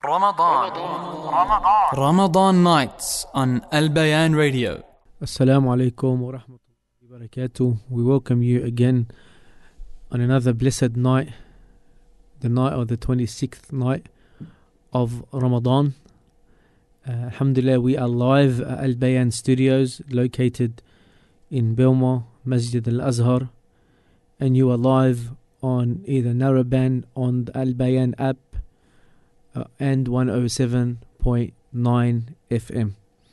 Ramadan. Ramadan nights on Al Bayan Radio. Assalamu alaikum wa rahmatullahi wa barakatuh. We welcome you again on another blessed night, the night of the 26th night of Ramadan. Alhamdulillah, we are live at Al Bayan Studios located in Belmar, Masjid Al Azhar, and you are live on either Narrowband on the Al Bayan app and 107.9 FM.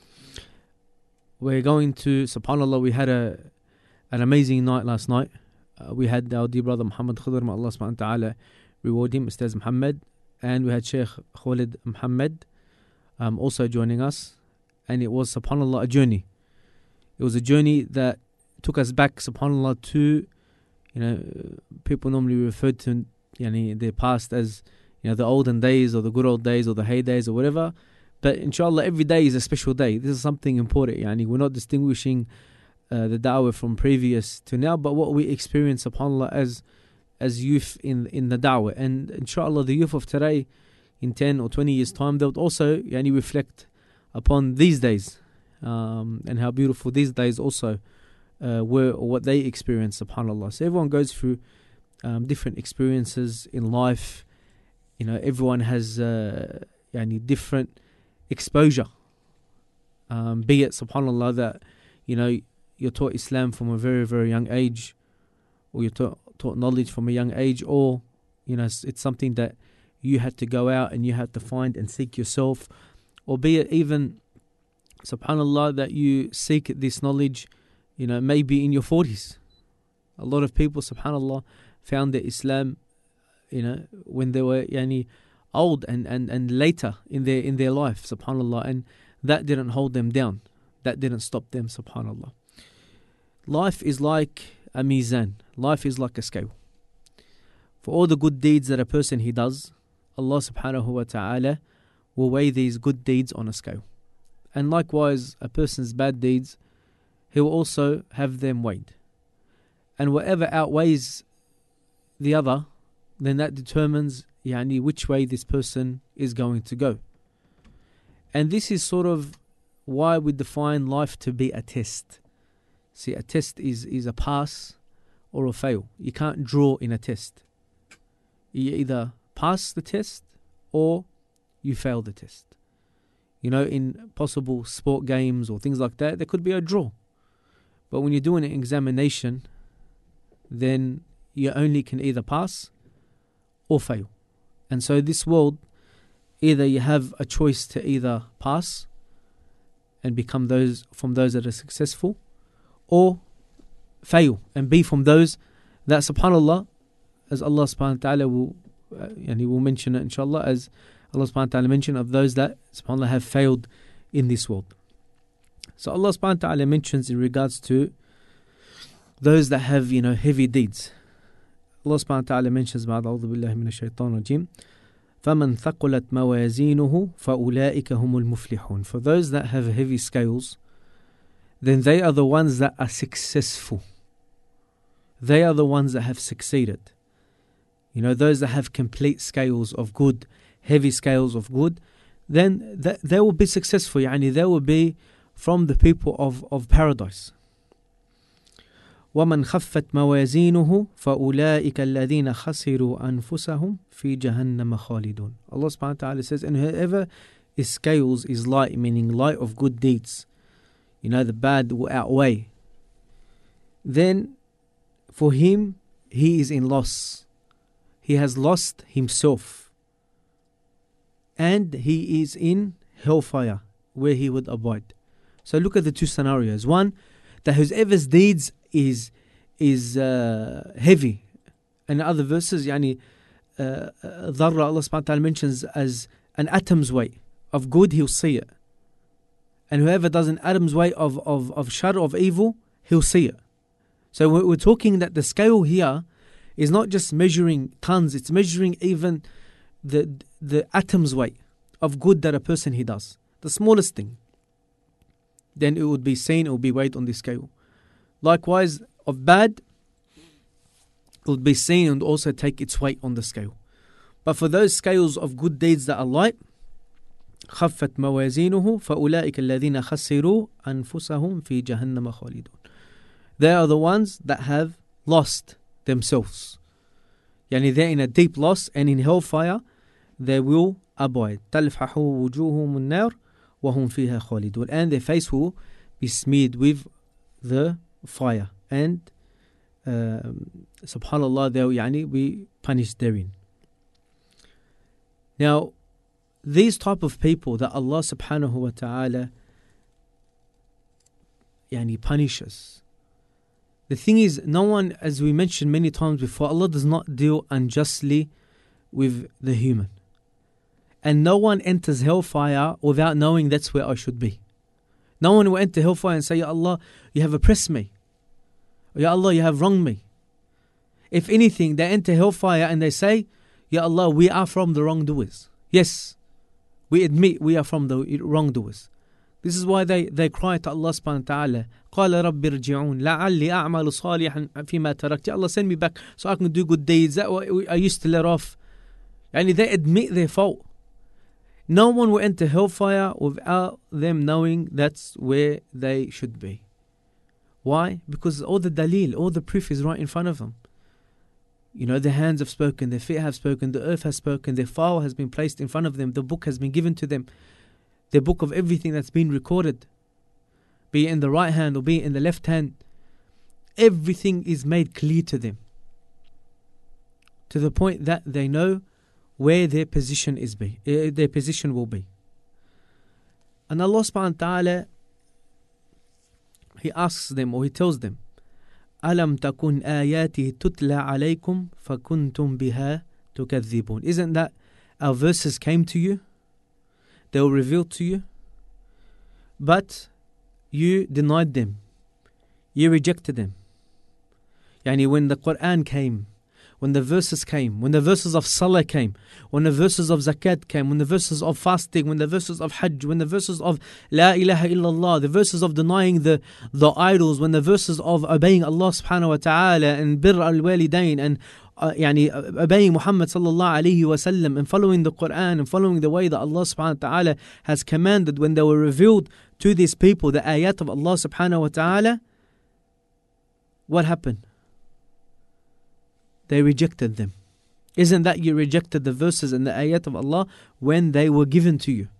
We're going to, subhanAllah, we had an amazing night last night. We had our dear brother Muhammad Khidr, may Allah subhanahu wa ta'ala reward him, Ustaz Muhammad, and we had Sheikh Khalid Muhammad also joining us, and it was, subhanAllah, a journey. It was a journey that took us back, subhanAllah, to, people normally refer to their past as, the olden days or the good old days or the heydays or whatever. But inshallah, every day is a special day. This is something important. We're not distinguishing the da'wah from previous to now, but what we experience, subhanAllah, as youth in the da'wah. And inshallah, the youth of today, in 10 or 20 years' time, they would also reflect upon these days and how beautiful these days also were, or what they experienced, subhanAllah. So everyone goes through different experiences in life. Everyone has different exposure. Be it, subhanAllah, that you're taught Islam from a very, very young age, or you're taught knowledge from a young age, or it's something that you had to go out and you had to find and seek yourself, or be it even, subhanAllah, that you seek this knowledge maybe in your 40s. A lot of people, subhanAllah, found that Islam when they were old and later in their life, subhanAllah, and that didn't hold them down, that didn't stop them, subhanAllah. Life is like a mizan, life is like a scale. For all the good deeds that a person he does, Allah subhanahu wa ta'ala will weigh these good deeds on a scale. And likewise, a person's bad deeds, he will also have them weighed. And whatever outweighs the other, then that determines which way this person is going to go. And this is sort of why we define life to be a test. See, a test is a pass or a fail. You can't draw in a test. You either pass the test or you fail the test. In possible sport games or things like that, there could be a draw. But when you're doing an examination, then you only can either pass or fail. And so this world, either you have a choice to either pass and become from those that are successful, or fail and be from those that, subhanAllah, as Allah subhanahu wa ta'ala will mention it, inshallah, as Allah subhanahu wa ta'ala mentioned, of those that, subhanAllah, have failed in this world. So Allah subhanahu wa ta'ala mentions in regards to those that have heavy deeds. Allah subhanahu wa ta'ala mentions, أعوذ بالله من الشيطان الرجيم, فَمَنْ ثَقُلَتْ مَوَازِينُهُ فَأُولَٰئِكَ هُمُ الْمُفْلِحُونَ. For those that have heavy scales, then they are the ones that are successful. They are the ones that have succeeded. Those that have complete scales of good, heavy scales of good, then they will be successful. They will be from the people of paradise. وَمَنْ خَفَّتْ مَوَازِينُهُ فَأُولَٰئِكَ الَّذِينَ خَسِرُوا أَنفُسَهُمْ فِي جَهَنَّمَ خَالِدُونَ. Allah subhanahu wa ta'ala says, and whoever his scales is light, meaning light of good deeds, the bad will outweigh, then for him, he is in loss. He has lost himself. And he is in hellfire, where he would abide. So look at the two scenarios. One, that whoever's deeds is heavy. And other verses, dharra, Allah subhanahu wa ta'ala mentions as an atom's weight of good, he'll see it. And whoever does an atom's weight of shar, of evil, he'll see it. So we're talking that the scale here is not just measuring tons, it's measuring even the atom's weight of good that a person he does. The smallest thing. Then it would be seen, it would be weighed on the scale. Likewise, of bad, it would be seen and also take its weight on the scale. But for those scales of good deeds that are light, خفت موازينه فأولئك الذين خسروا أنفسهم في جهنم خالدون. They are the ones that have lost themselves. يعني they're in a deep loss, and in hellfire they will abide. تلفح وجوههم النار وهم فيها خالدون. And their face will be smeared with the fire. And subhanallah, they'll يعني be punished therein. Now, these type of people that Allah subhanahu wa ta'ala yani punishes, the thing is, no one, as we mentioned many times before, Allah does not deal unjustly with the human. And no one enters hellfire without knowing that's where I should be. No one will enter hellfire and say, Ya Allah, you have oppressed me. Ya Allah, you have wronged me. If anything, they enter hellfire and they say, Ya Allah, we are from the wrongdoers. Yes, we admit we are from the wrongdoers. This is why they cry to Allah subhanahu wa ta'ala. قَالَ رَبِّ ارْجِعُونَ لَعَلِّي أَعْمَلُ صَالِحًا فِيمَا تَرَكْتُ. Ya Allah, send me back so I can do good deeds. That I used to let off. And they admit their fault. No one will enter hellfire without them knowing that's where they should be. Why? Because all the dalil, all the proof is right in front of them. You know, their hands have spoken, their feet have spoken, the earth has spoken, their file has been placed in front of them, the book has been given to them, the book of everything that's been recorded, be it in the right hand or be it in the left hand. Everything is made clear to them, to the point that they know where their position will be. And Allah subhanahu wa ta'ala, He asks them, or He tells them, أَلَمْ تَكُنْ آيَاتِهِ تُتْلَى عَلَيْكُمْ فَكُنْتُمْ بِهَا تُكَذِّبُونَ. Isn't that our verses came to you? They were revealed to you, but you denied them. You rejected them. Yani when the Quran came, when the verses came, when the verses of Salah came, when the verses of Zakat came, when the verses of fasting, when the verses of Hajj, when the verses of La ilaha illallah, the verses of denying the idols, when the verses of obeying Allah subhanahu wa ta'ala and birr al-walidain and obeying Muhammad sallallahu alayhi wa sallam and following the Quran and following the way that Allah subhanahu wa ta'ala has commanded, when they were revealed to these people, the ayat of Allah subhanahu wa ta'ala, what happened? They rejected them. Isn't that you rejected the verses and the ayat of Allah when they were given to you?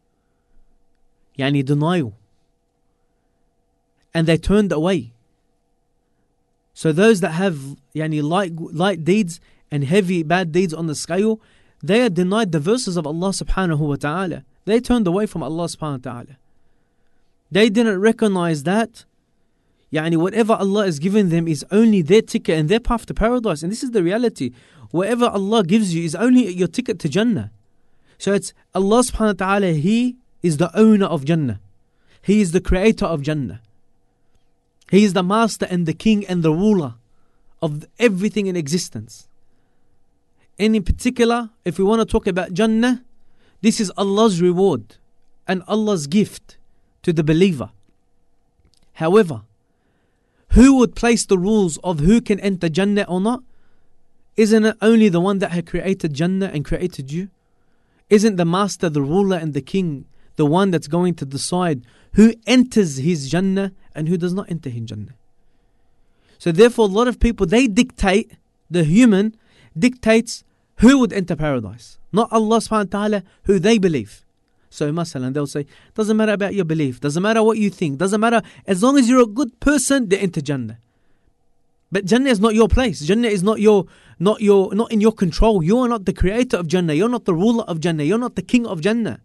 Yani denial. And they turned away. So those that have light deeds and heavy bad deeds on the scale, they are denied the verses of Allah subhanahu wa ta'ala. They turned away from Allah subhanahu wa ta'ala. They didn't recognize that whatever Allah has given them is only their ticket and their path to paradise. And this is the reality. Whatever Allah gives you is only your ticket to Jannah. So it's Allah subhanahu wa ta'ala, He is the owner of Jannah. He is the creator of Jannah. He is the master and the king and the ruler of everything in existence. And in particular, if we want to talk about Jannah, this is Allah's reward and Allah's gift to the believer. However, who would place the rules of who can enter Jannah or not? Isn't it only the one that had created Jannah and created you? Isn't the master, the ruler and the king the one that's going to decide who enters his Jannah and who does not enter his Jannah? So therefore a lot of people, they dictate, the human dictates who would enter paradise, not Allah subhanahu wa ta'ala, who they believe. So masalan, they'll say, doesn't matter about your belief, doesn't matter what you think, doesn't matter, as long as you're a good person, they enter Jannah. But Jannah is not your place. Jannah is not in your control. You are not the creator of Jannah. You're not the ruler of Jannah. You're not the king of Jannah.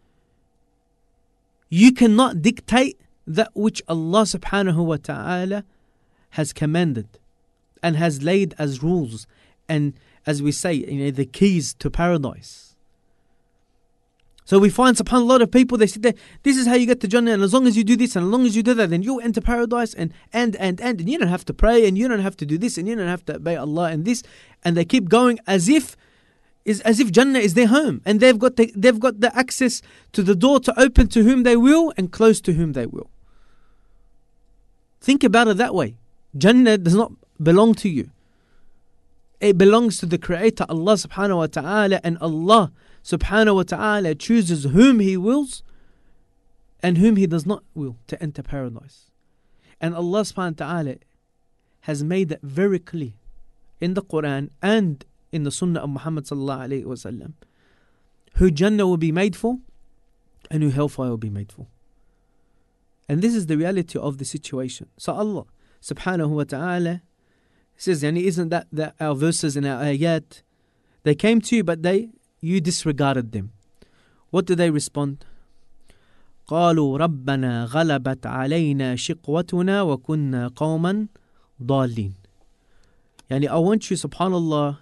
You cannot dictate that which Allah subhanahu wa ta'ala has commanded and has laid as rules and, as we say, the keys to paradise. So we find, subhanAllah, a lot of people, they sit there, this is how you get to Jannah, and as long as you do this and as long as you do that, then you'll enter paradise, and you don't have to pray, and you don't have to do this, and you don't have to obey Allah and this, and they keep going as if Jannah is their home, and they've got the access to the door to open to whom they will and close to whom they will. Think about it that way. Jannah does not belong to you. It belongs to the Creator, Allah subhanahu wa ta'ala, and Allah subhanahu wa ta'ala chooses whom He wills and whom He does not will to enter paradise. And Allah subhanahu wa ta'ala has made that very clear in the Quran and in the Sunnah of Muhammad sallallahu alayhi wa sallam, who Jannah will be made for and who hellfire will be made for. And this is the reality of the situation. So Allah subhanahu wa ta'ala says, yani, isn't that our verses and our ayat, they came to you but you disregarded them. What do they respond? قالوا ربنا غلبت علينا شقوتنا وكنا قوما ضالين. Yani, I want you, subhanallah,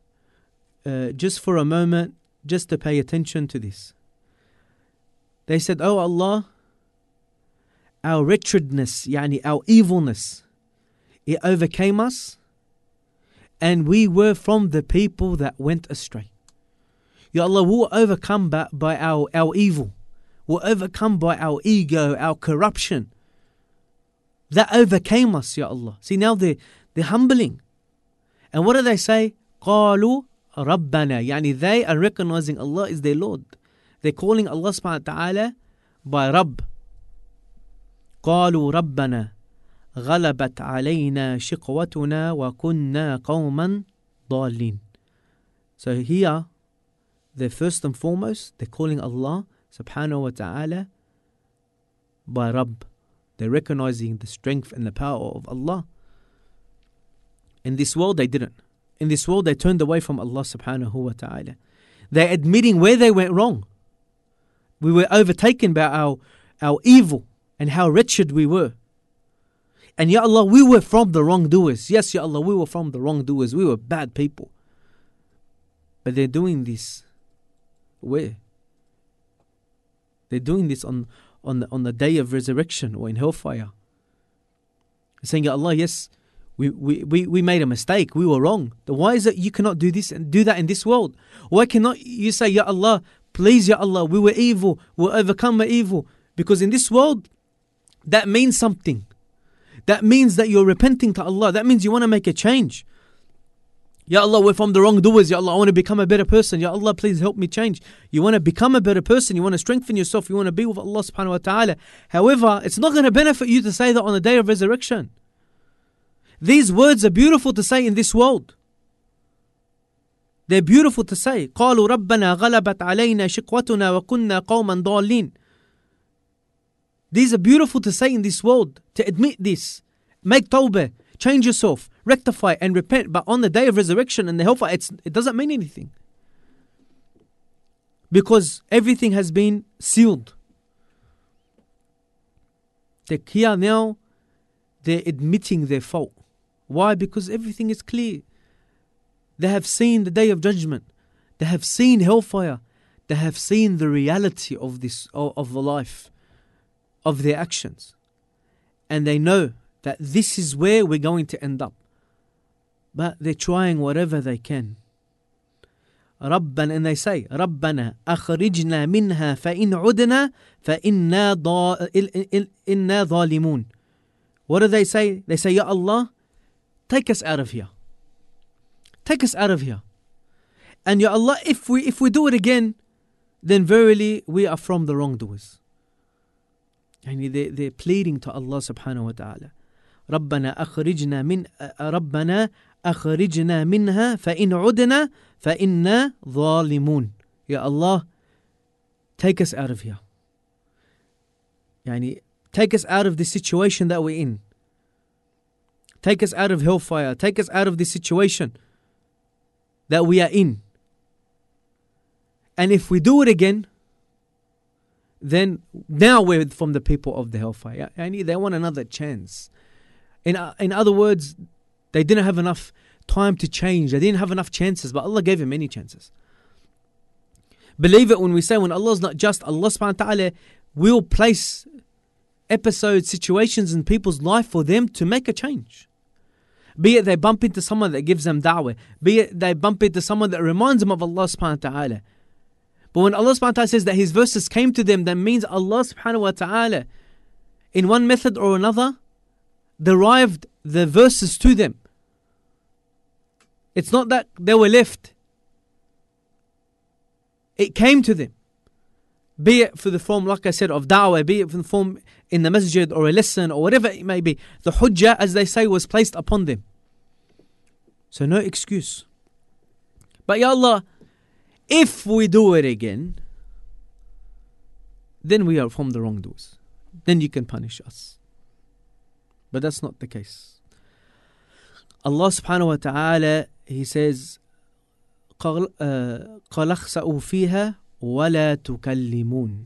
just for a moment, just to pay attention to this. They said, oh Allah, our wretchedness, yani our evilness, it overcame us, and we were from the people that went astray. Ya Allah, we were overcome by our evil. We're overcome by our ego, our corruption. That overcame us, Ya Allah. See, now they're humbling. And what do they say? قالوا ربنا. Yani they are recognizing Allah is their Lord. They're calling Allah subhanahu wa ta'ala by Rabb. قالوا ربنا غلبت علينا شقوتنا وكنا قوما ضالين. So here, they're first and foremost, they're calling Allah subhanahu wa ta'ala by Rabb. They're recognizing the strength and the power of Allah. In this world, they didn't. In this world, they turned away from Allah subhanahu wa ta'ala. They're admitting where they went wrong. We were overtaken by our evil and how wretched we were. And Ya Allah, we were from the wrongdoers. Yes, Ya Allah, we were from the wrongdoers. We were bad people. But they're doing this where? They're doing this on the day of resurrection or in hellfire. They're saying, Ya Allah, yes, we made a mistake. We were wrong. Then why is it you cannot do this and do that in this world? Why cannot you say, Ya Allah, please, Ya Allah, we were evil. We'll overcome my evil. Because in this world, that means something. That means that you're repenting to Allah. That means you want to make a change. Ya Allah, we're from the wrongdoers. Ya Allah, I want to become a better person. Ya Allah, please help me change. You want to become a better person. You want to strengthen yourself. You want to be with Allah subhanahu wa ta'ala. However, it's not going to benefit you to say that on the day of resurrection. These words are beautiful to say in this world. They're beautiful to say. قالوا ربنا غلبت علينا شقوتنا وكنا قوما ضالين. These are beautiful to say in this world, to admit this. Make tawbah, change yourself, rectify and repent. But on the day of resurrection and the hellfire, it doesn't mean anything. Because everything has been sealed. Here now, they're admitting their fault. Why? Because everything is clear. They have seen the day of judgment. They have seen hellfire. They have seen the reality of this, of the life, of their actions. And they know that this is where we're going to end up. But they're trying whatever they can. ربنا, and they say, ربنا أخرجنا منها فإن عدنا فإنا ظالمون. What do they say? They say, Ya Allah, take us out of here. Take us out of here. And Ya Allah, if we do it again, then verily we are from the wrongdoers. And they're pleading to Allah subhanahu wa ta'ala. ربنا أخرجنا منها فإن عدنا فإنا ظالمون. Ya Allah, take us out of here. Yani, take us out of the situation that we're in. Take us out of hellfire. Take us out of this situation that we are in. And if we do it again, then now we're from the people of the hellfire. Yani, they want another chance. In other words, they didn't have enough time to change. They didn't have enough chances, but Allah gave them many chances. Believe it when we say, when Allah is not just, Allah subhanahu wa ta'ala will place episodes, situations in people's life for them to make a change. Be it they bump into someone that gives them da'wah. Be it they bump into someone that reminds them of Allah subhanahu wa ta'ala. But when Allah subhanahu wa ta'ala says that His verses came to them, that means Allah subhanahu wa ta'ala, in one method or another, derived the verses to them. It's not that they were left it came to them. Be it for the form, like I said, of da'wah, be it for the form in the masjid or a lesson or whatever it may be. The hujjah, as they say, was placed upon them. So no excuse. But Ya Allah, if we do it again, then we are from the wrongdoers. Then you can punish us. But that's not the case. Allah subhanahu wa ta'ala, He says, قَالَ اخْسَأُوا فِيهَا وَلَا تُكَلِّمُونَ.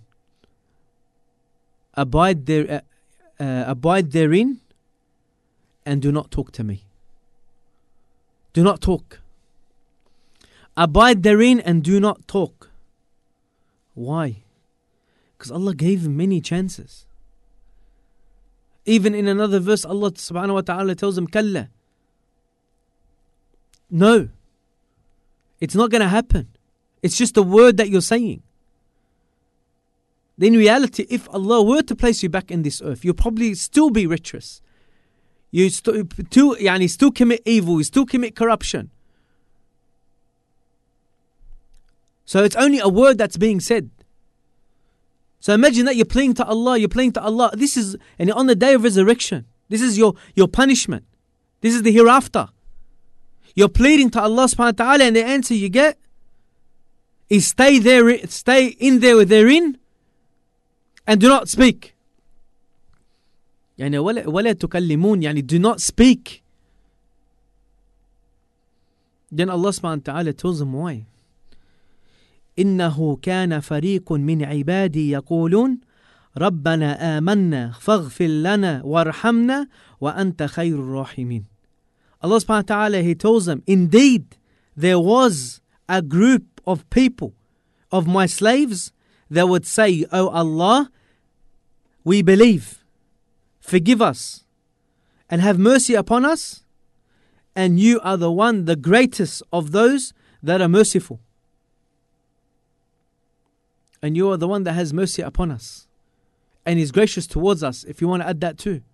Abide therein and do not talk to me. Do not talk. Abide therein and do not talk. Why? Because Allah gave him many chances. Even in another verse, Allah subhanahu wa ta'ala tells him, Kalla. No. It's not going to happen. It's just a word that you're saying. In reality, if Allah were to place you back in this earth, you'll probably still be riches. You still commit evil, you still commit corruption. So it's only a word that's being said. So imagine that you're praying to Allah, This is, and on the day of resurrection, this is your punishment. This is the hereafter. You're pleading to Allah subhanahu wa ta'ala, and the answer you get is stay in there therein and do not speak. ولا تكلمون, do not speak. Then Allah subhanahu wa ta'ala tells them why. إنه كان فريق من عبادي يقولون ربنا آمنا فاغفر لنا وارحمنا وأنت خير الراحمين. Allah subhanahu wa ta'ala, He tells them, indeed there was a group of people, of my slaves, that would say, O Allah, we believe, forgive us and have mercy upon us, and you are the greatest of those that are merciful. And you are the one that has mercy upon us and is gracious towards us, if you want to add that too.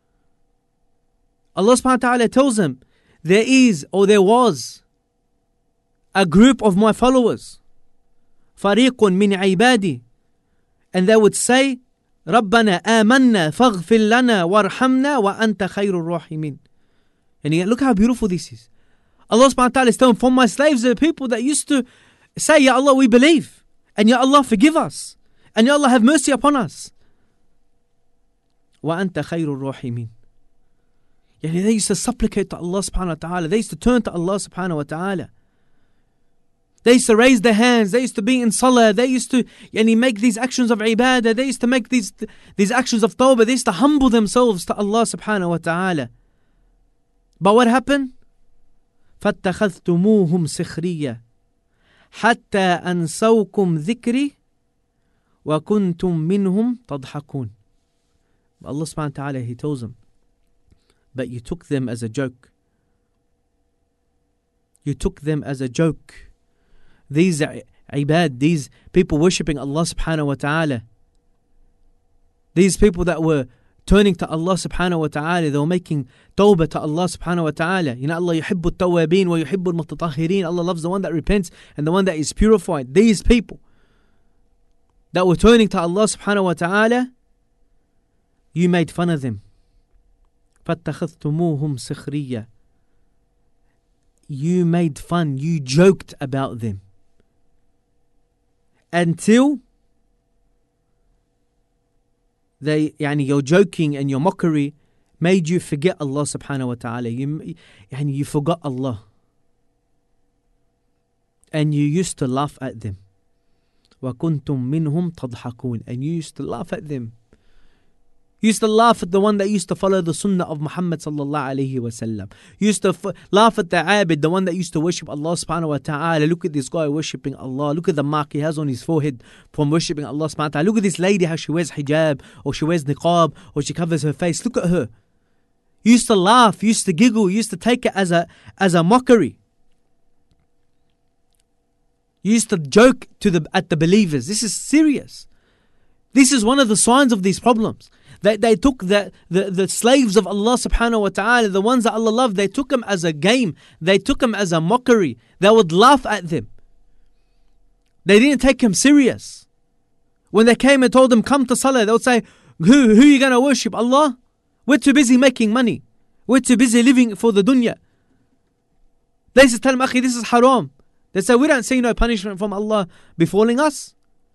Allah subhanahu wa ta'ala tells them, there was a group of my followers, فريق من عبادي, and they would say, ربنا آمنا فاغفر لنا وارحمنا وأنت خير الراحمين. And yet, look how beautiful this is. Allah subhanahu wa ta'ala is telling, from my slaves, there are people that used to say, Ya Allah, we believe. And Ya Allah, forgive us. And Ya Allah, have mercy upon us. وَأَنْتَ خَيْرُ الرَّحِيمِينَ. They used to supplicate to Allah subhanahu wa ta'ala. They used to turn to Allah subhanahu wa ta'ala. They used to raise their hands. They used to be in salah. They used to make these actions of ibadah. They used to make these actions of tawbah. They used to humble themselves to Allah subhanahu wa ta'ala. But what happened? فَاتَّخَذْتُمُوهُمْ سِخْرِيًّا حتى أنسوكم ذكري وكنتم منهم تضحكون. Allah subhanahu wa ta'ala, He tells them, but you took them as a joke. You took them as a joke. These ibad, these people worshipping Allah subhanahu wa ta'ala, these people that were turning to Allah subhanahu wa ta'ala, they were making tawbah to Allah subhanahu wa ta'ala. Allah yuhibbu at-tawwabin wa yuhibbu al-mutatahhirin. Allah loves the one that repents and the one that is purified. These people that were turning to Allah subhanahu wa ta'ala, you made fun of them. فَاتَّخَذْتُمُوهُمْ سِخْرِيًّا. You made fun, you joked about them. Until your joking and your mockery made you forget Allah subhanahu wa ta'ala. You forgot Allah. And you used to laugh at them. وَكُنْتُم مِّنْهُمْ تَضْحَكُونَ. And you used to laugh at them. You used to laugh at the one that used to follow the sunnah of Muhammad sallallahu alayhi wa sallam. You used to laugh at the abid, the one that used to worship Allah subhanahu wa ta'ala. Look at this guy worshipping Allah. Look at the mark he has on his forehead from worshipping Allah subhanahu wa ta'ala. Look at this lady, how she wears hijab, or she wears niqab, or she covers her face. Look at her. You used to laugh, you used to giggle, you used to take it as a mockery. You used to joke at the believers. This is serious. This is one of the signs of these problems. They took the slaves of Allah subhanahu wa ta'ala, the ones that Allah loved, they took them as a game. They took them as a mockery. They would laugh at them. They didn't take him serious. When they came and told him, come to Salah, they would say, who are you going to worship? Allah? We're too busy making money. We're too busy living for the dunya. They used to tell him, Akhi, this is haram. They say, we don't see no punishment from Allah befalling us.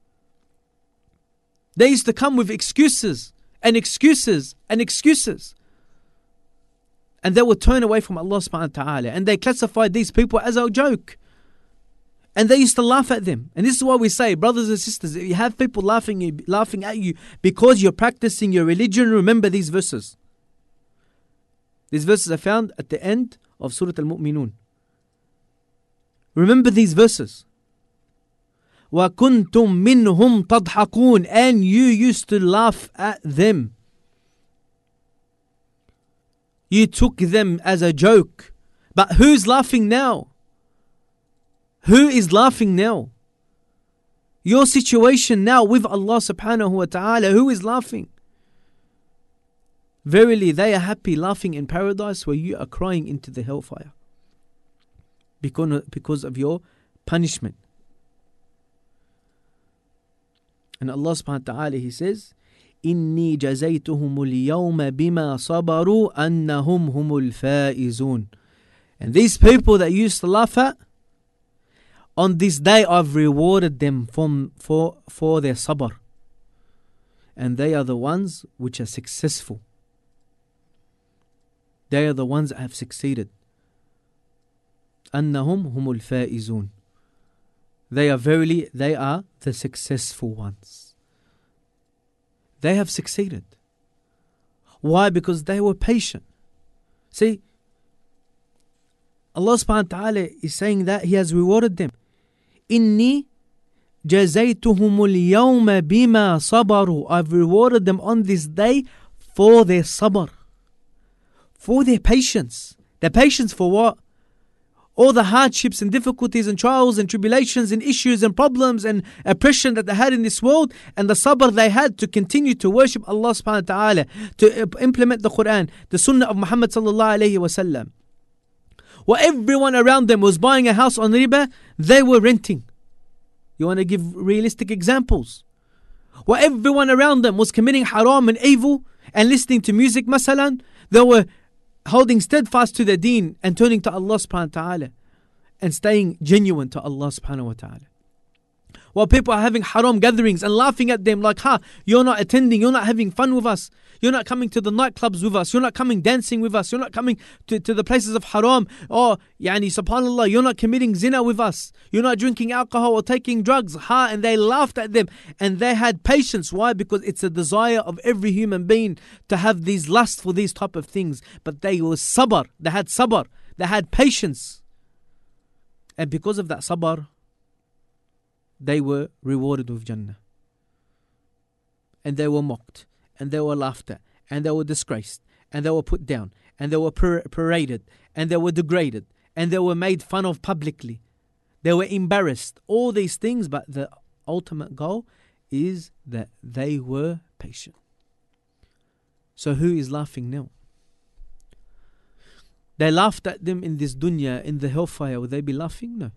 They used to come with excuses and excuses and excuses. And they would turn away from Allah subhanahu wa ta'ala. And they classified these people as a joke. And they used to laugh at them. And this is why we say, brothers and sisters, if you have people laughing at you because you're practicing your religion, remember these verses. These verses are found at the end of Surah Al-Mu'minun. Remember these verses. وَكُنْتُم مِّنْهُمْ تَضْحَكُونَ. And you used to laugh at them. You took them as a joke. But who's laughing now? Who is laughing now? Your situation now with Allah subhanahu wa ta'ala, who is laughing? Verily they are happy laughing in paradise where you are crying into the hellfire. Because of your punishment. And Allah subhanahu wa ta'ala, He says, إِنِّي جَزَيْتُهُمُ الْيَوْمَ بِمَا صَبَرُوا أَنَّهُمْ هُمُ الْفَائِزُونَ. And these people that you used to laugh at, on this day I've rewarded them for their sabr. And they are the ones which are successful. They are the ones that have succeeded. أَنَّهُمْ هُمُ الْفَائِزُونَ. They are the successful ones. They have succeeded. Why? Because they were patient. See, Allah subhanahu wa ta'ala is saying that He has rewarded them. إِنِّي جَزَيْتُهُمُ الْيَوْمَ بِمَا صَبَرُوا. I've rewarded them on this day for their sabr. For their patience. Their patience for what? All the hardships and difficulties and trials and tribulations and issues and problems and oppression that they had in this world, and the sabr they had to continue to worship Allah subhanahu wa ta'ala, to implement the Quran, the Sunnah of Muhammad sallallahu alayhi wa sallam. While everyone around them was buying a house on riba, they were renting. You want to give realistic examples? While everyone around them was committing haram and evil and listening to music, masalan, they were holding steadfast to their deen and turning to Allah subhanahu wa ta'ala and staying genuine to Allah subhanahu wa ta'ala. While people are having haram gatherings and laughing at them like, you're not attending, you're not having fun with us, you're not coming to the nightclubs with us, you're not coming dancing with us, you're not coming to the places of haram, or subhanallah, you're not committing zina with us, you're not drinking alcohol or taking drugs, and they laughed at them and they had patience. Why? Because it's a desire of every human being to have these lusts for these type of things. But they were sabr, they had patience, and because of that sabr, they were rewarded with Jannah. And they were mocked, and they were laughed at, and they were disgraced, and they were put down, and they were paraded, and they were degraded, and they were made fun of publicly. They were embarrassed. All these things, but the ultimate goal is that they were patient. So who is laughing now? They laughed at them in this dunya, in the hellfire. Will they be laughing? No.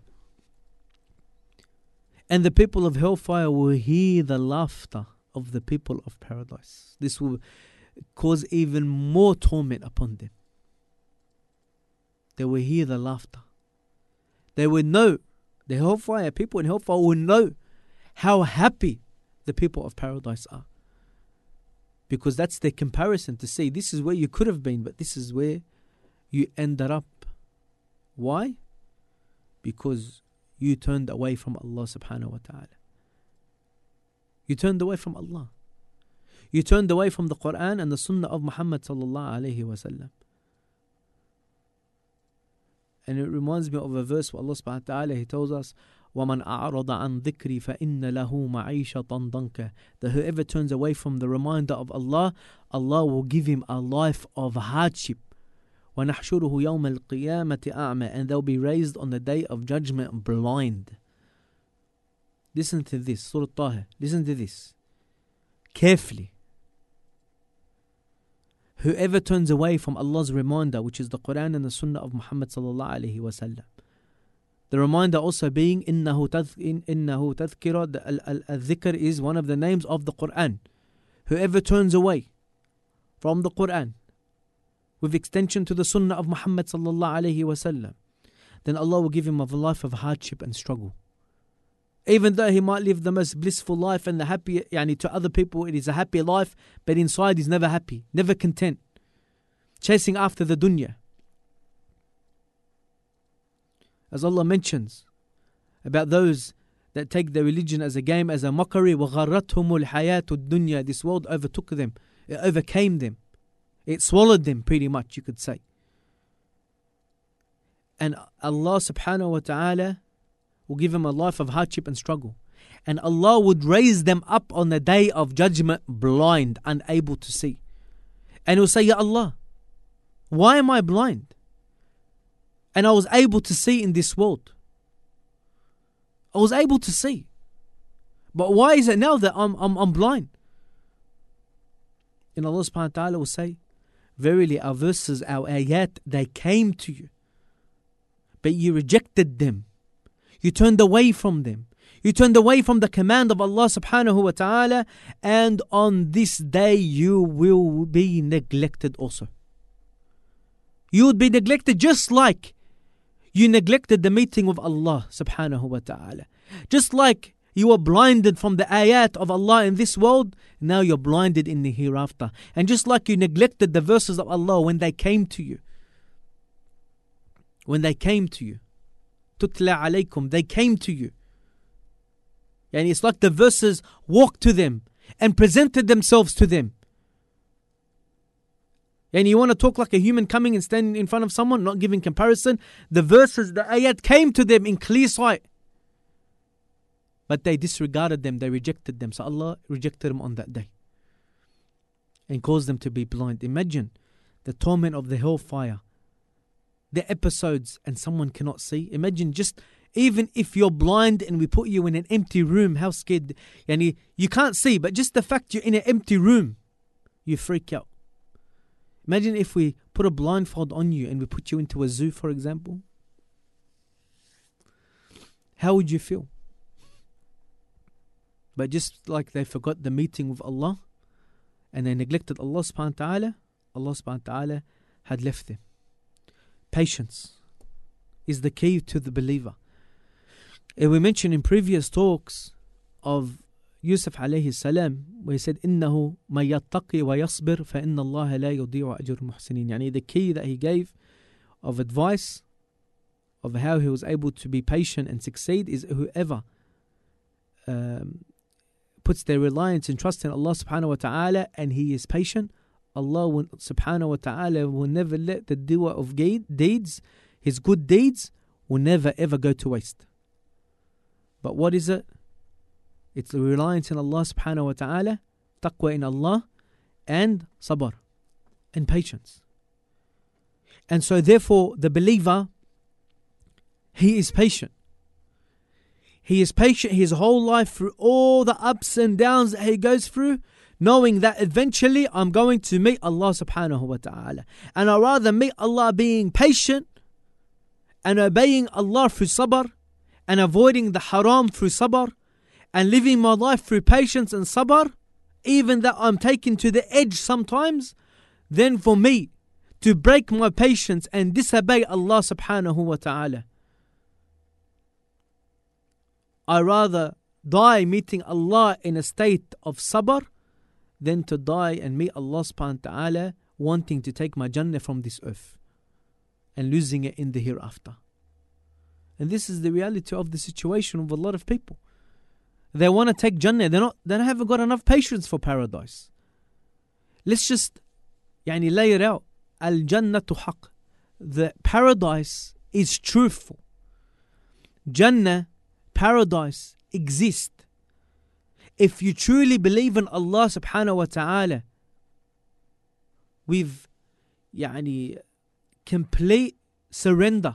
And the people of hellfire will hear the laughter of the people of paradise. This will cause even more torment upon them. They will hear the laughter. They will know, the hellfire, people in hellfire will know how happy the people of paradise are. Because that's their comparison to see, this is where you could have been, but this is where you ended up. Why? Because you turned away from Allah subhanahu wa ta'ala. You turned away from Allah. You turned away from the Quran and the Sunnah of Muhammad sallallahu alayhi wa sallam. And it reminds me of a verse where Allah subhanahu wa ta'ala, He tells us, وَمَنْ أَعْرَضَ عَنْ ذِكْرِي فَإِنَّ لَهُ مَعِيشَةً ضَنْكَ. That whoever turns away from the reminder of Allah, Allah will give him a life of hardship. وَنَحْشُرُهُ يَوْمَ الْقِيَامَةِ أَعْمَى. And they'll be raised on the day of judgment blind. Listen to this, Surah Taha. Listen to this carefully. Whoever turns away from Allah's reminder, which is the Quran and the Sunnah of Muhammad sallallahu alaihi wasallam, The reminder also being إِنَّهُ تَذْكِرَ. Al-dhikr is one of the names of the Quran. Whoever turns away from the Quran with extension to the Sunnah of Muhammad sallallahu alayhi wasallam, then Allah will give him a life of hardship and struggle. Even though he might live the most blissful life and the happy, to other people it is a happy life, but inside he's never happy, never content, chasing after the dunya. As Allah mentions about those that take their religion as a game, as a mockery, وَغَرَّتْهُمُ الْحَيَاةُ الدُّنْيَا. This world overtook them, it overcame them, it swallowed them pretty much, you could say. And Allah subhanahu wa ta'ala will give them a life of hardship and struggle. And Allah would raise them up on the day of judgment blind, unable to see. And he'll say, Ya Allah, why am I blind? And I was able to see in this world. I was able to see. But why is it now that I'm blind? And Allah subhanahu wa ta'ala will say, verily our verses, our ayat, they came to you, but you rejected them. You turned away from them. You turned away from the command of Allah subhanahu wa ta'ala, and on this day you will be neglected also. You would be neglected just like you neglected the meeting with Allah subhanahu wa ta'ala. Just like you were blinded from the ayat of Allah in this world, now you're blinded in the hereafter. And just like you neglected the verses of Allah when they came to you. When they came to you. Tutla alaykum, they came to you. And it's like the verses walked to them and presented themselves to them. And you want to talk like a human coming and standing in front of someone, not giving comparison. The verses, the ayat came to them in clear sight. But they disregarded them, they rejected them. So Allah rejected them on that day and caused them to be blind. Imagine the torment of the hellfire, the episodes, and someone cannot see. Imagine just, even if you're blind and we put you in an empty room, how scared, you can't see, but just the fact you're in an empty room, you freak out. Imagine if we put a blindfold on you and we put you into a zoo, for example. How would you feel? But just like they forgot the meeting with Allah and they neglected Allah subhanahu wa ta'ala, Allah subhanahu wa ta'ala had left them. Patience is the key to the believer. And we mentioned in previous talks of Yusuf alayhi salam, where he said, إِنَّهُ مَنْ يَتَّقِي وَيَصْبِرْ فَإِنَّ اللَّهَ لَا يُضِيعُ أَجْرَ الْمُحْسِنِينَ. The key that he gave of advice of how he was able to be patient and succeed is whoever puts their reliance and trust in Allah subhanahu wa ta'ala and he is patient, Allah subhanahu wa ta'ala will never let the doer of deeds, his good deeds, will never ever go to waste. But what is it? It's the reliance in Allah subhanahu wa ta'ala, taqwa in Allah, and sabr, and patience. And so therefore the believer, he is patient. He is patient his whole life through all the ups and downs that he goes through, knowing that eventually I'm going to meet Allah subhanahu wa ta'ala. And I'd rather meet Allah being patient and obeying Allah through sabr and avoiding the haram through sabr and living my life through patience and sabr, even that I'm taken to the edge sometimes, than for me to break my patience and disobey Allah subhanahu wa ta'ala. I rather die meeting Allah in a state of sabr than to die and meet Allah subhanahu wa ta'ala wanting to take my Jannah from this earth and losing it in the hereafter. And this is the reality of the situation of a lot of people. They want to take Jannah, they haven't got enough patience for paradise. Let's just lay it out. Al-Jannatu haq. The paradise is truthful. Jannah, paradise, exists. If you truly believe in Allah subhanahu wa ta'ala with complete surrender,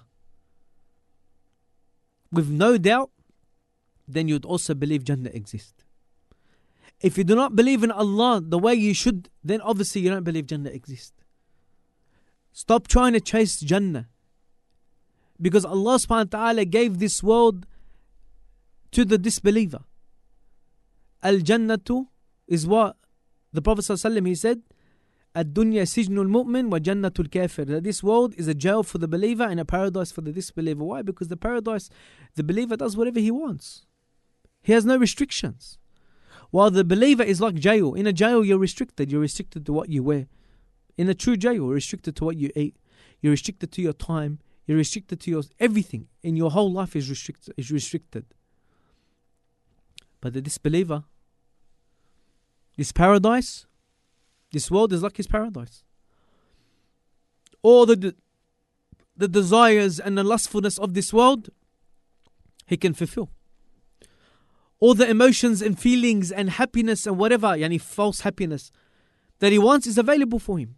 with no doubt, then you'd also believe Jannah exists. If you do not believe in Allah the way you should, then obviously you don't believe Jannah exists. Stop trying to chase Jannah Because Allah subhanahu wa ta'ala gave this world to the disbeliever. Al-Jannatu is what the Prophet ﷺ, he said, Ad-dunya sijnul mu'min wa jannatul kafir. That this world is a jail for the believer and a paradise for the disbeliever. Why? Because the paradise, the believer does whatever he wants. He has no restrictions. While the believer is like jail. In a jail, you're restricted. You're restricted to what you wear. In a true jail, you're restricted to what you eat. You're restricted to your time. You're restricted to your everything. In your whole life is restricted. But the disbeliever, this paradise, this world is like his paradise. All the desires and the lustfulness of this world, he can fulfill. All the emotions and feelings and happiness and whatever, yani false happiness that he wants is available for him.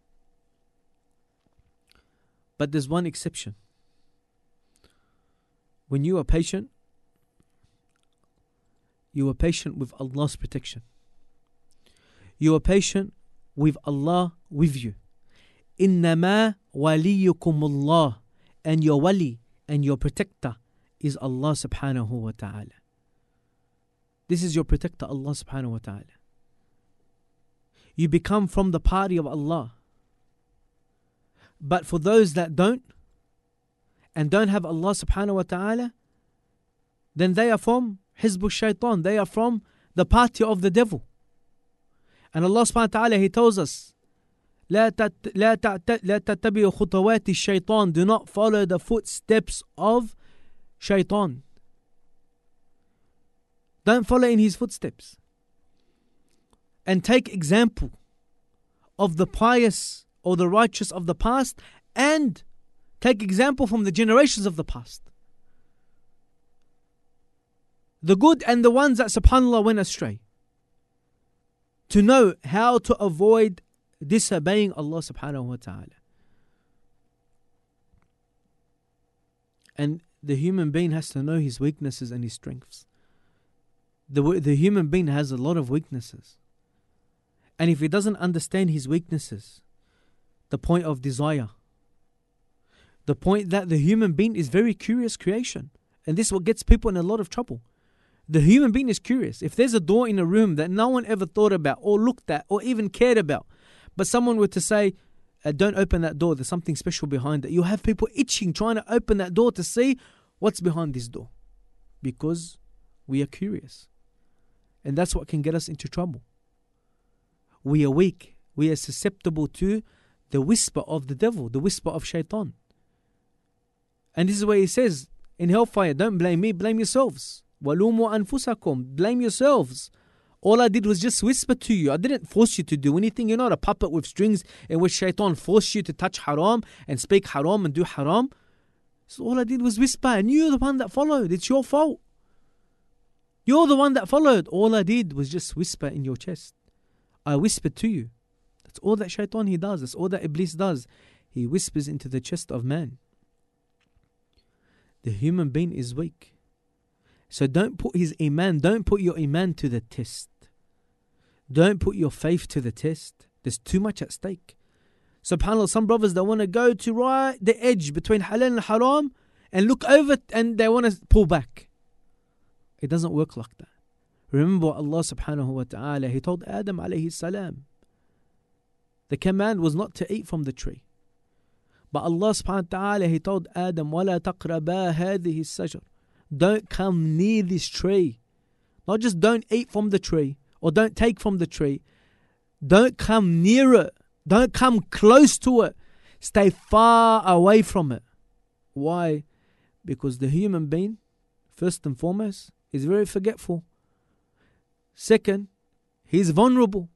But there's one exception. When you are patient, you are patient with Allah's protection. You are patient with Allah with you. Innama waliyukumullah, and your wali and your protector is Allah subhanahu wa ta'ala. This is your protector, Allah subhanahu wa ta'ala. You become from the party of Allah. But for those that don't, and don't have Allah subhanahu wa ta'ala, then they are from Hizb al-Shaytan. They are from the party of the devil. And Allah subhanahu wa ta'ala, He tells us, لا تتبعوا خطوات الشيطان. Do not follow the footsteps of Shaytan. Don't follow in his footsteps. And take example of the pious or the righteous of the past, and take example from the generations of the past. The good and the ones that subhanAllah went astray. To know how to avoid disobeying Allah subhanahu wa ta'ala. And the human being has to know his weaknesses and his strengths. The human being has a lot of weaknesses. And if he doesn't understand his weaknesses, the point of desire, the point that the human being is very curious creation, and this is what gets people in a lot of trouble. The human being is curious. If there's a door in a room that no one ever thought about or looked at or even cared about, but someone were to say, don't open that door, there's something special behind it, you'll have people itching, trying to open that door to see what's behind this door. Because we are curious. And that's what can get us into trouble. We are weak. We are susceptible to the whisper of the devil, the whisper of Shaitan. And this is where he says in hellfire, don't blame me, blame yourselves. وَلُومُوا أَنفُسَكُمْ. Blame yourselves. All I did was just whisper to you. I didn't force you to do anything. You're not a puppet with strings in which Shaitan forced you to touch haram and speak haram and do haram. So all I did was whisper, and you're the one that followed. It's your fault. You're the one that followed. All I did was just whisper in your chest. I whispered to you. That's all that Shaitan he does. That's all that Iblis does. He whispers into the chest of man. The human being is weak. So don't put his iman, don't put your iman to the test. Don't put your faith to the test. There's too much at stake. SubhanAllah, some brothers, they want to go to right the edge between halal and haram and look over and they want to pull back. It doesn't work like that. Remember Allah subhanahu wa ta'ala, He told Adam alayhi salam, the command was not to eat from the tree. But Allah subhanahu wa ta'ala, He told Adam, وَلَا تَقْرَبَا هَذِهِ السَّجَرِ. Don't come near this tree. Not just don't eat from the tree or don't take from the tree. Don't come near it. Don't come close to it. Stay far away from it. Why? Because the human being, first and foremost, is very forgetful. Second, he's vulnerable.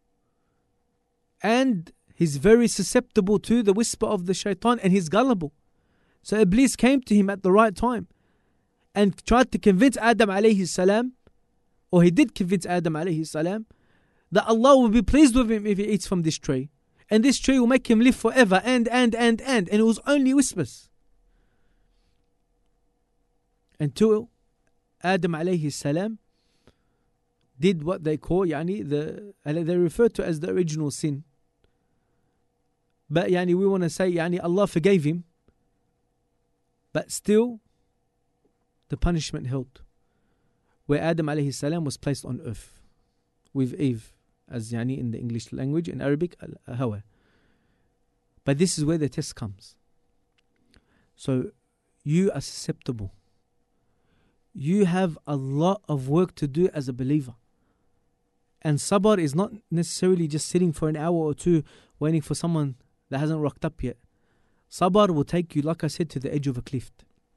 And he's very susceptible to the whisper of the shaitan, and he's gullible. So Iblis came to him at the right time and tried to convince Adam alayhi salam, or he did convince Adam alayhi salam, that Allah will be pleased with him if he eats from this tree. And this tree will make him live forever, and it was only whispers. Until Adam alayhi salam did what they call, they refer to as the original sin. But we want to say, Allah forgave him. But still, the punishment held. Where Adam alayhi salam was placed on earth with Eve, as yani in the English language, in Arabic, Hawa. But this is where the test comes. So, you are susceptible. You have a lot of work to do as a believer. And sabr is not necessarily just sitting for an hour or two waiting for someone that hasn't rocked up yet. Sabr will take you, like I said, to the edge of a cliff.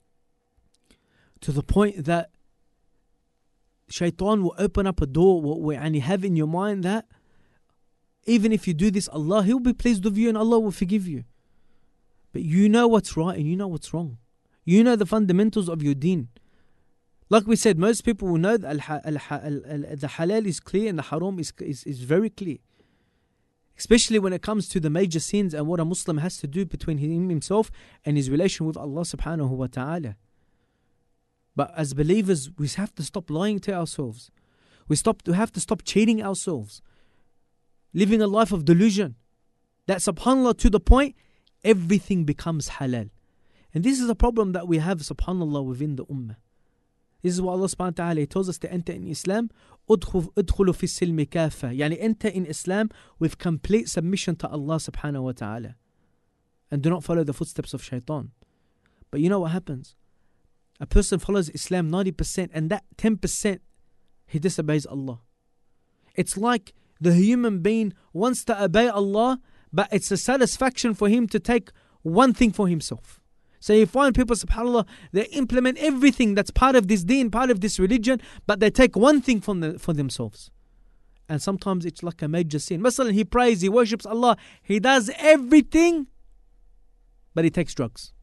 To the point that shaitan will open up a door and you have in your mind that even if you do this, Allah, He'll be pleased with you and Allah will forgive you. But you know what's right and you know what's wrong. You know the fundamentals of your deen. Like we said, most people will know that the halal is clear and the haram is very clear. Especially when it comes to the major sins and what a Muslim has to do between himself and his relation with Allah subhanahu wa ta'ala. But as believers, we have to stop lying to ourselves. We have to stop cheating ourselves. Living a life of delusion. That subhanAllah, to the point, everything becomes halal. And this is a problem that we have, subhanAllah, within the ummah. This is what Allah subhanahu wa ta'ala tells us to enter in Islam. ادخلوا في السلم كافة. يعني enter in Islam with complete submission to Allah subhanahu wa ta'ala. And do not follow the footsteps of shaitan. But you know what happens? A person follows Islam 90% and that 10% he disobeys Allah. It's like the human being wants to obey Allah, but it's a satisfaction for him to take one thing for himself. So you find people, subhanAllah, they implement everything that's part of this deen, part of this religion, but they take one thing for themselves. And sometimes it's like a major sin. Masalan, he prays, he worships Allah, he does everything, but he takes drugs.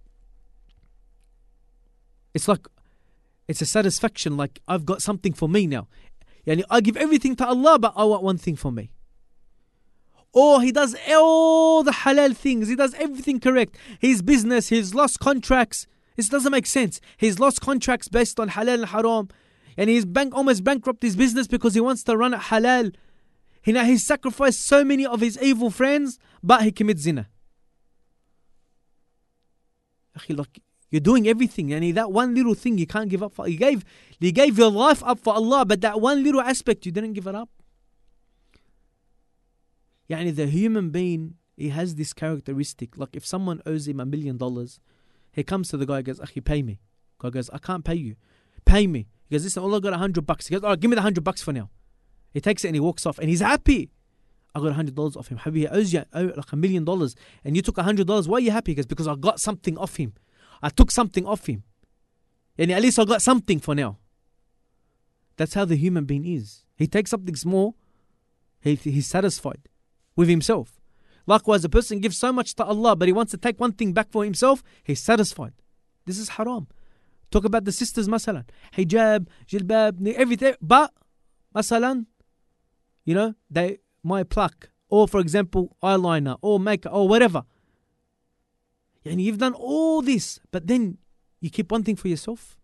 It's like, it's a satisfaction, like I've got something for me now. Yani I give everything to Allah, but I want one thing for me. Or he does all the halal things. He does everything correct. His business, he's lost contracts. This doesn't make sense. He's lost contracts based on halal and haram. And he's almost bankrupt his business because he wants to run it halal. He's sacrificed so many of his evil friends, but he commits zina. Look, you're doing everything. And that one little thing you can't give up for. You gave your life up for Allah, but that one little aspect you didn't give it up. Yani the human being, he has this characteristic. Like if someone owes him $1 million, he comes to the guy and goes, Akhi, pay me. The guy goes, I can't pay you. Pay me. He goes, listen, all I got $100. He goes, all right, give me the $100 for now. He takes it and he walks off and he's happy. I got $100 off him. He owes you like $1 million and you took $100. Why are you happy? He goes, because I got something off him. I took something off him. And at least I got something for now. That's how the human being is. He takes something small, he's satisfied with himself. Likewise, a person gives so much to Allah, but he wants to take one thing back for himself, he's satisfied. This is haram. Talk about the sisters, masalan. Hijab, jilbab, everything. But, masalan, they might pluck. Or, for example, eyeliner, or makeup, or whatever. And you've done all this, but then you keep one thing for yourself.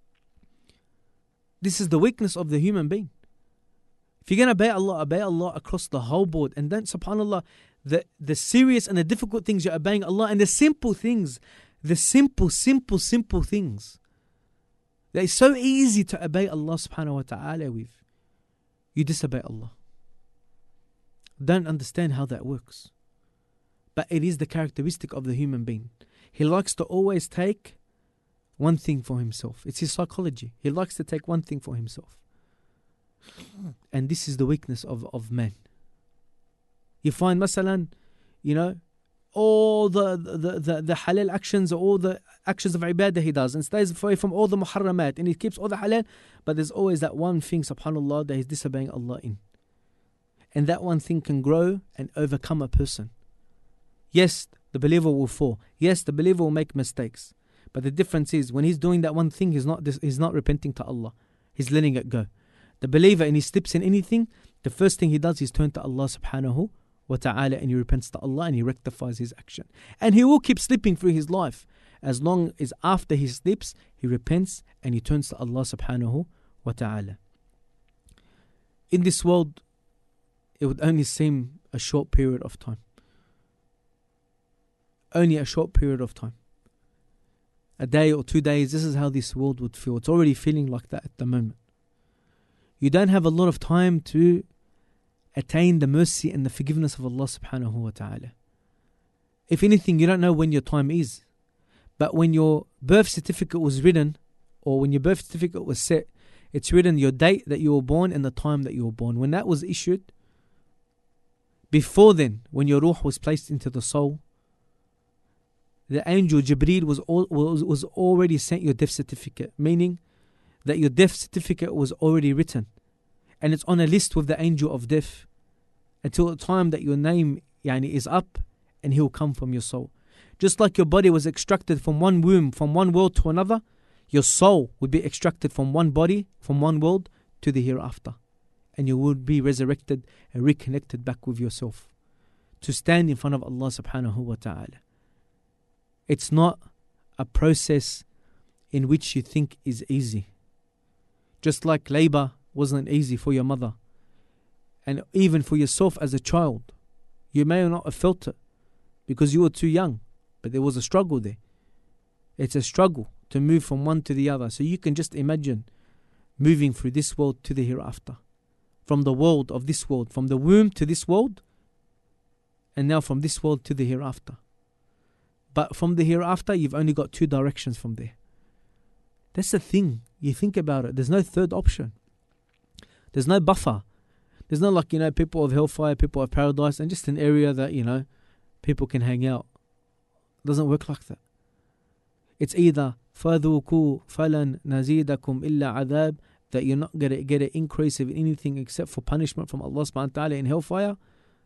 This is the weakness of the human being. If you're going to obey Allah across the whole board. And then, subhanAllah, the serious and the difficult things you're obeying Allah, and the simple things, the simple things. That is so easy to obey Allah subhanahu wa ta'ala with. You disobey Allah. Don't understand how that works. But it is the characteristic of the human being. He likes to always take one thing for himself. It's his psychology. He likes to take one thing for himself. And this is the weakness of man. You find, masalan, all the halal actions, all the actions of ibadah he does, and stays away from all the muharramat, and he keeps all the halal, but there's always that one thing, subhanAllah, that he's disobeying Allah in. And that one thing can grow and overcome a person. Yes, the believer will fall. Yes, the believer will make mistakes. But the difference is, when he's doing that one thing, he's not repenting to Allah. He's letting it go. The believer, and he slips in anything, the first thing he does is turn to Allah subhanahu wa ta'ala, and he repents to Allah and he rectifies his action. And he will keep slipping through his life as long as after he slips, he repents and he turns to Allah subhanahu wa ta'ala. In this world, it would only seem a short period of time. Only a short period of time. a day or 2 days, this is how this world would feel. It's already feeling like that at the moment. You don't have a lot of time to attain the mercy and the forgiveness of Allah subhanahu wa ta'ala. If anything, you don't know when your time is. But when your birth certificate was written, or when your birth certificate was set, it's written your date that you were born and the time that you were born. When that was issued, before then, when your ruh was placed into the soul, the angel Jibreel was already sent your death certificate, meaning that your death certificate was already written, and it's on a list with the angel of death until the time that your name is up, and he'll come from your soul. Just like your body was extracted from one womb, from one world to another, your soul would be extracted from one body, from one world to the hereafter, and you would be resurrected and reconnected back with yourself to stand in front of Allah subhanahu wa ta'ala. It's not a process in which you think is easy. Just like labor wasn't easy for your mother, and even for yourself as a child, you may not have felt it because you were too young, but there was a struggle there. It's a struggle to move from one to the other. So you can just imagine moving through this world to the hereafter, from the world of this world, from the womb to this world, and now from this world to the hereafter. But from the hereafter, you've only got 2 directions from there. That's the thing. You think about it. There's no third option. There's no buffer. There's no like, people of hellfire, people of paradise, and just an area that, people can hang out. It doesn't work like that. It's either فَذُوقُوا فَلَنْ نَزِيدَكُمْ إِلَّا عَذَابٍ, that you're not going to get an increase of anything except for punishment from Allah subhanahu wa ta'ala in hellfire.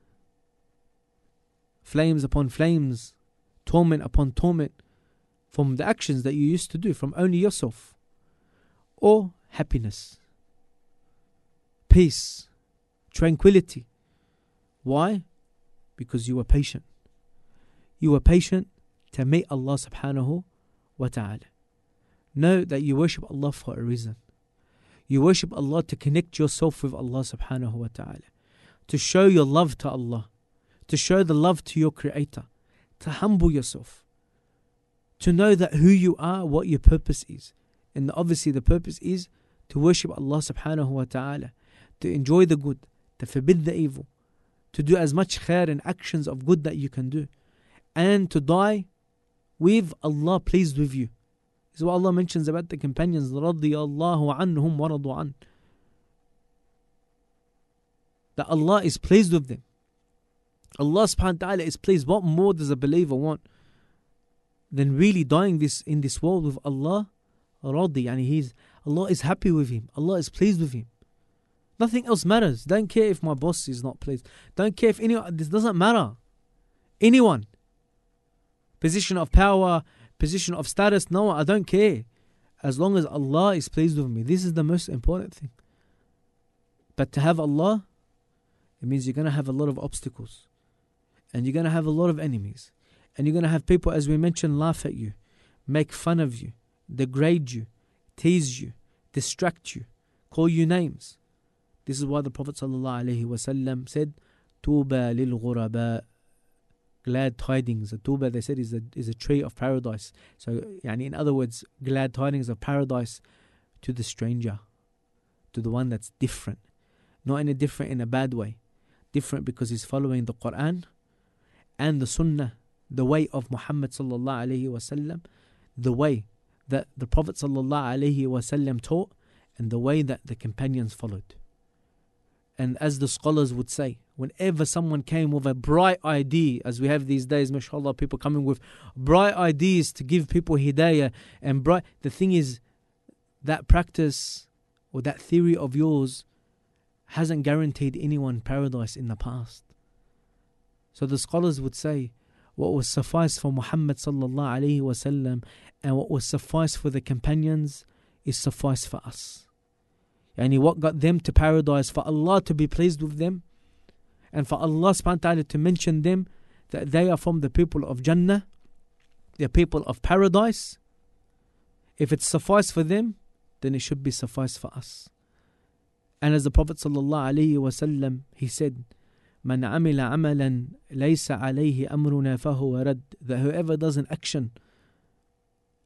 Flames upon flames, torment upon torment, from the actions that you used to do, from only yourself. Or happiness, peace, tranquility. Why? Because you were patient. You were patient to meet Allah subhanahu wa ta'ala. Know that you worship Allah for a reason. You worship Allah to connect yourself with Allah subhanahu wa ta'ala, to show your love to Allah, to show the love to your Creator, to humble yourself, to know that who you are, what your purpose is. And obviously the purpose is to worship Allah subhanahu wa ta'ala, to enjoy the good, to forbid the evil, to do as much khair and actions of good that you can do, and to die with Allah pleased with you. This is what Allah mentions about the companions. رَضِيَ اللَّهُ عَنْهُمْ وَرَضُوا عَنْهُ, that Allah is pleased with them. Allah subhanahu wa ta'ala is pleased. What more does a believer want than really dying in this world with Allah? Radi, Allah is happy with him. Allah is pleased with him. Nothing else matters. Don't care if my boss is not pleased. Don't care if anyone, this doesn't matter. Anyone. Position of power, position of status, no, I don't care. As long as Allah is pleased with me. This is the most important thing. But to have Allah, it means you're going to have a lot of obstacles. And you're going to have a lot of enemies. And you're going to have people, as we mentioned, laugh at you, make fun of you, degrade you, tease you, distract you, call you names. This is why the Prophet ﷺ said, Tuba lil ghuraba, glad tidings. Tuba, they said, is a tree of paradise. So, in other words, glad tidings of paradise to the stranger, to the one that's different. Not different in a bad way. Different because he's following the Quran and the Sunnah, the way of Muhammad sallallahu alayhi wa sallam, the way that the Prophet sallallahu alayhi wa sallam taught, and the way that the companions followed. And as the scholars would say, whenever someone came with a bright idea, as we have these days, mashallah, people coming with bright ideas to give people hidayah and bright, the thing is, that practice or that theory of yours hasn't guaranteed anyone paradise in the past. So the scholars would say, what was suffice for Muhammad sallallahu alayhi wa sallam and what was suffice for the companions is suffice for us. What got them to paradise, for Allah to be pleased with them, and for Allah subhanahu wa ta'ala to mention them, that they are from the people of Jannah, the people of paradise. If it's suffice for them, then it should be suffice for us. And as the Prophet sallallahu alayhi wa sallam, he said, Man amila amalan laysa alayhi amruna fahuwa rad, that whoever does an action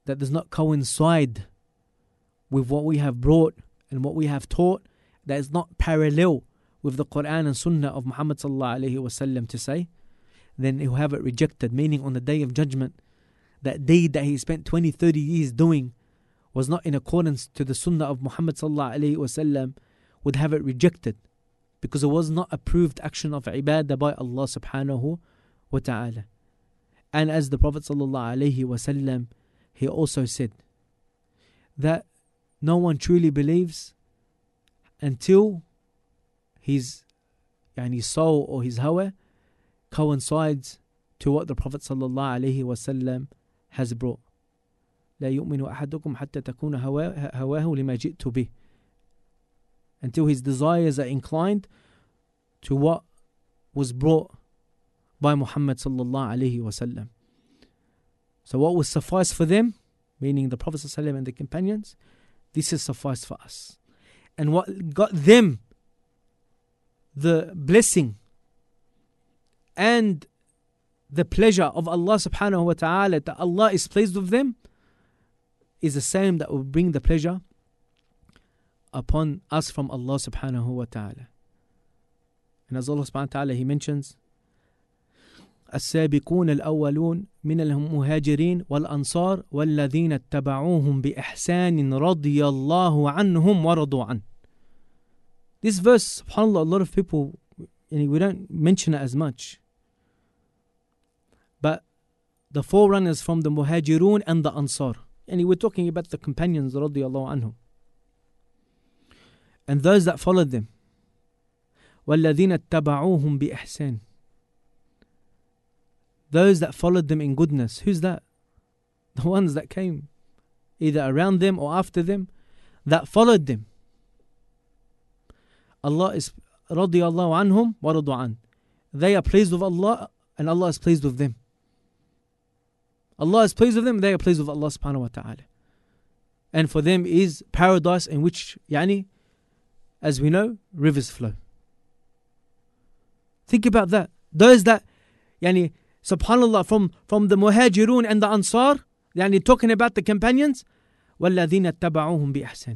that does not coincide with what we have brought and what we have taught, that is not parallel with the Quran and Sunnah of Muhammad sallallahu alaihi wasallam to say, then he'll have it rejected. Meaning on the Day of Judgment, that deed that he spent 20, 30 years doing was not in accordance to the Sunnah of Muhammad sallallahu alaihi wasallam, would have it rejected, because it was not approved action of ibadah by Allah subhanahu wa ta'ala. And as the Prophet sallallahu alaihi wasallam, he also said that no one truly believes until his soul or his hawa coincides to what the Prophet sallallahu alaihi wasallam has brought. لا يؤمن أحدكم حتى تكون هواه لما جئت به. Until his desires are inclined to what was brought by Muhammad sallallahu alaihi wasallam. So what will suffice for them, meaning the Prophet sallallahu alaihi wasallam and the companions, this has sufficed for us. And what got them the blessing and the pleasure of Allah subhanahu wa ta'ala, that Allah is pleased with them, is the same that will bring the pleasure upon us from Allah subhanahu wa ta'ala. And as Allah subhanahu wa ta'ala, He mentions, السابقون الأولون من المهاجرين والأنصار والذين اتبعوهم بإحسان رضي الله عنهم ورضوا عنه. This verse, subhanAllah, a lot of people, we don't mention it as much. But the forerunners from the Muhajirun and the Ansar, we're talking about the companions radiyallahu anhum, and those that followed them. وَالَّذِينَ اتَّبَعُوهُمْ بِإِحْسَانٍ. Those that followed them in goodness. Who's that? The ones that came either around them or after them, that followed them. Allah is radiyallahu anhum wa radu an. They are pleased with Allah and Allah is pleased with them. Allah is pleased with them, they are pleased with Allah subhanahu wa ta'ala. And for them is paradise in which, as we know, rivers flow. Think about that. Those that, subhanallah, from the Muhajirun and the Ansar, talking about the companions, وَالَّذِينَ اتَّبَعُوهُمْ بِإِحْسَانٍ.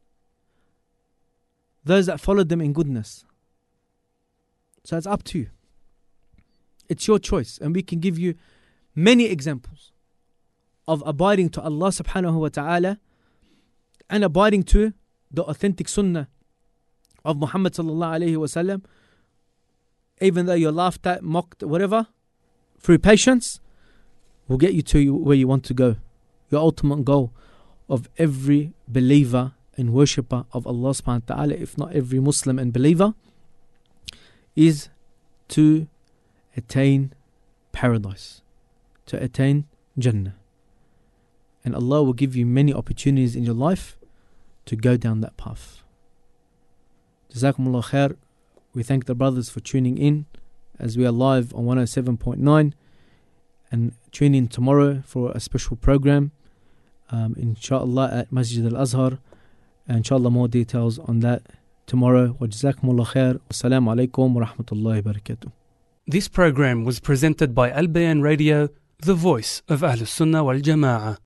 Those that followed them in goodness. So it's up to you. It's your choice. And we can give you many examples of abiding to Allah subhanahu wa ta'ala and abiding to the authentic sunnah of Muhammad sallallahu alayhi wa sallam, even though you're laughed at, mocked, whatever, through patience, will get you to where you want to go. Your ultimate goal of every believer and worshipper of Allah subhanahu wa ta'ala, if not every Muslim and believer, is to attain paradise, to attain Jannah. And Allah will give you many opportunities in your life to go down that path. Jazakumullah khair. We thank the brothers for tuning in as we are live on 107.9, and tune in tomorrow for a special program, inshallah, at Masjid Al-Azhar. And inshallah, more details on that tomorrow. Wa jazakumullah khair. Assalamu alaikum wa rahmatullahi wa barakatuh. This program was presented by Al Bayan Radio, the voice of Ahlus Sunnah wal Jama'ah.